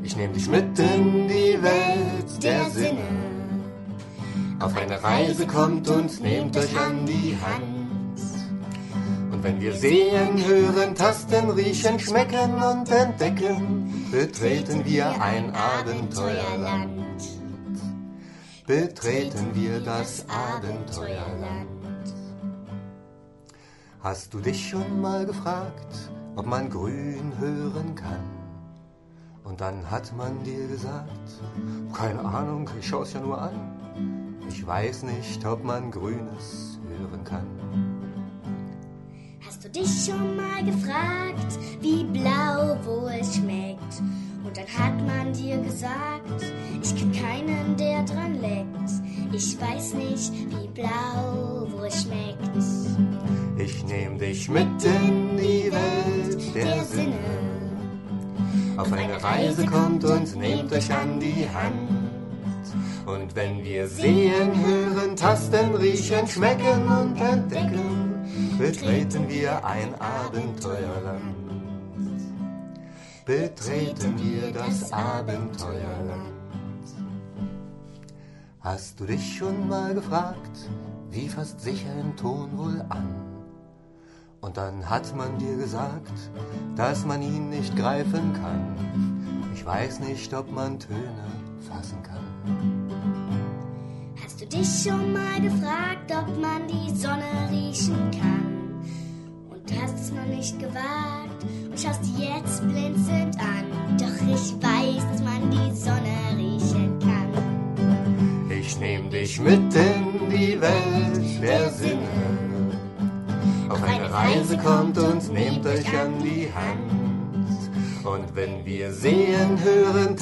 Ich nehm dich mit in die Welt der Sinne. Auf eine Reise kommt und nehmt euch an die Hand. Und wenn wir sehen, hören, tasten, riechen, schmecken und entdecken, betreten wir ein Abenteuerland. Betreten wir das Abenteuerland. Hast du dich schon mal gefragt, ob man grün hören kann? Und dann hat man dir gesagt, keine Ahnung, ich schau's ja nur an. Ich weiß nicht, ob man Grünes hören kann. Hast du dich schon mal gefragt, wie blau wohl schmeckt? Und dann hat man dir gesagt, ich kenn keinen, der dran leckt. Ich weiß nicht, wie blau wohl schmeckt. Ich nehm dich mit in die Welt der Sinne. Auf eine Reise kommt und nehmt euch an die Hand. Und wenn wir sehen, hören, tasten, riechen, schmecken und entdecken, betreten wir ein Abenteuerland. Betreten wir das Abenteuerland. Hast du dich schon mal gefragt, wie fasst sich ein Ton wohl an? Und dann hat man dir gesagt, dass man ihn nicht greifen kann. Ich weiß nicht, ob man Töne fassen kann. Hast du dich schon mal gefragt, ob man die Sonne riechen kann? Und hast es noch nicht gewagt und schaust die jetzt blinzelnd an. Doch ich weiß, dass man die Sonne riechen kann. Ich nehm dich mit in die Welt der Sinne. Auf eine Reise kommt und nehmt euch an die Hand. Und wenn wir sehen, hören,